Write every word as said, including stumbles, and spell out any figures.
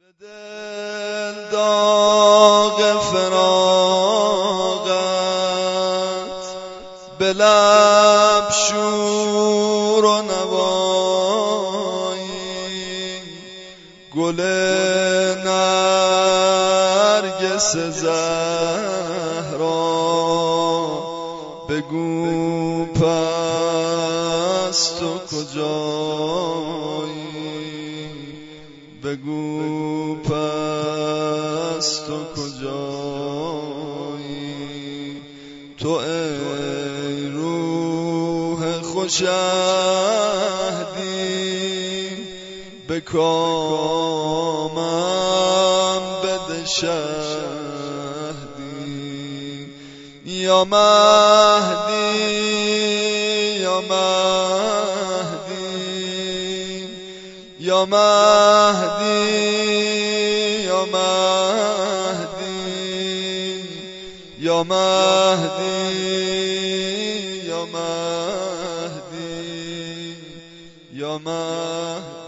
دل داغ فراقت به لب شور و نوایی، گل نرگس زهرا بگو پس تو کجایی، بگو پس تو کجایی. تو ای روح خوش عهدی به کامم بده شهدی. یا مهدی یا مهدی یا مهدی یا مهدی یا مهدی یا مهدی یا مهدی